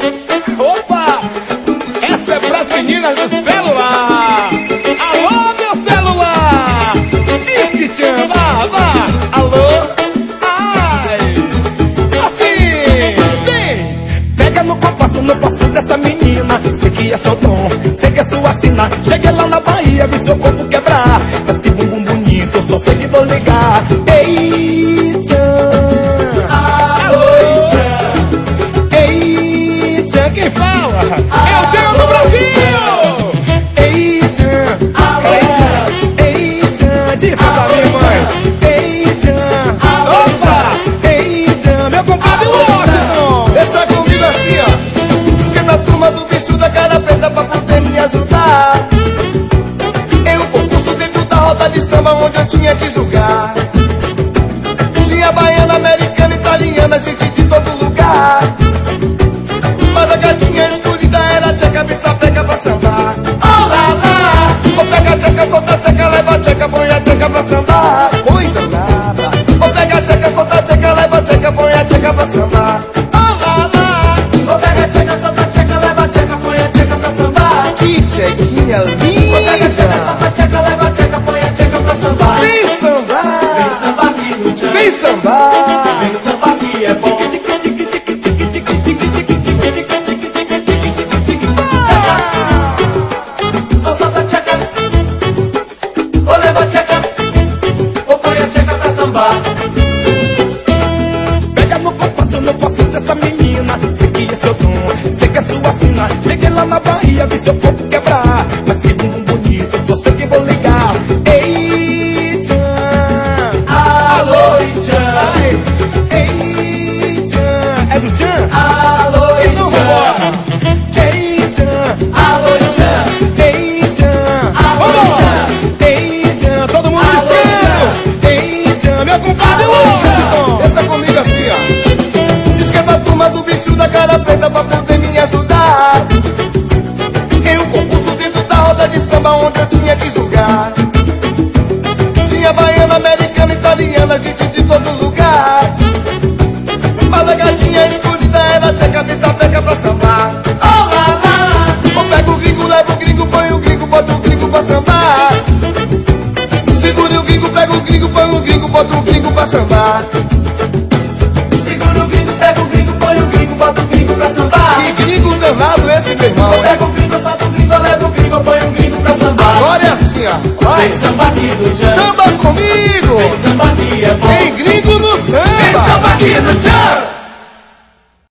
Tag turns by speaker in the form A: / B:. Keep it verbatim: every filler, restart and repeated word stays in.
A: Opa! Essa é pras meninas do celular. Alô, meu celular! Esse chama, vá! Alô? Ai! Assim! Sim! Pega no compasso, no passo dessa menina. Sei que é seu dom, pega sua sina. Cheguei lá na Bahia, vi seu corpo quebrar. Mas que bumbum bonito, eu só sei que vou ligar. Ei, tchan! Alô, tchan! Ei, tchan, quem fala? É o Tchan do Brasil! Ei, tchan! Alô, tchan! Ei, tchan! Diz pra mim, mãe! Ei, tchan! Opa! Ei, tchan! Meu compadre Washington!
B: Deixa comigo assim, ó. Porque na turma do bicho da cara preta pra poder me ajudar. Em um concurso dentro da roda de samba onde eu tinha que julgar. Tinha baiana, americana, italiana, gente de todo lugar. Mas a gatinha escolhida era tcheca, bicha pega pra sambar. Oh lá lá! Ou pega a tcheca, solta a tcheca, leva a tcheca, põe a tcheca pra sambar. Oi danada! Ou pega a tcheca, solta a tcheca, leva a tcheca, põe a tcheca pra sambar. Oh lá lá! Ou pega a tcheca, solta a tcheca, leva a tcheca, põe a tcheca pra sambar. Que tchequinha linda! Ou pega a tcheca, solta a tcheca, leva a tcheca, põe a tcheca pra sambar. Vem sambar! Vem sambar aqui no tchan! Vem sambar! Vem sambar aqui é bom!
A: Pega no compasso, no passo dessa menina. Sei que é seu dom, sei que é sua sina. Cheguei lá na Bahia, vi seu corpo quebrar. Mas que bumbum bonito, eu sei que vou ligar. Ei, tchan!
B: Alô, tchan!
A: Ei, tchan! É do tchan?
B: Alô,
A: Então vambora! Ei, tchan!
B: Alô, tchan!
A: Ei, tchan! Vambora! Ei, tchan! Todo mundo dizendo! Ei, tchan! Meu compadre Washington!
B: Pensa comigo assim, ó. Diz que é da turma do bicho da cara preta pra poder me ajudar. Em um concurso dentro da roda de samba onde eu tinha que julgar. Tinha baiana, americana, italiana, gente de todo lugar. Mas a gatinha escolhida era tcheca, bicha pega pra sambar. Oh lá lá! Ou pega o gringo, leva o gringo, põe o gringo, bota o gringo pra sambar. Segura o gringo, pega o gringo, põe o gringo, bota o gringo pra sambar. Segura o gringo, pega o gringo, põe o gringo, bota o gringo pra sambar. Que gringo danado esse, meu irmão? Pega o gringo, solta o gringo, leva o gringo, põe o gringo pra sambar. Agora é assim, ó. Vai.
C: Vem samba aqui no tchan!
B: Samba comigo!
C: Vem samba aqui é bom!
B: Tem gringo no samba!
C: Vem samba aqui no tchan!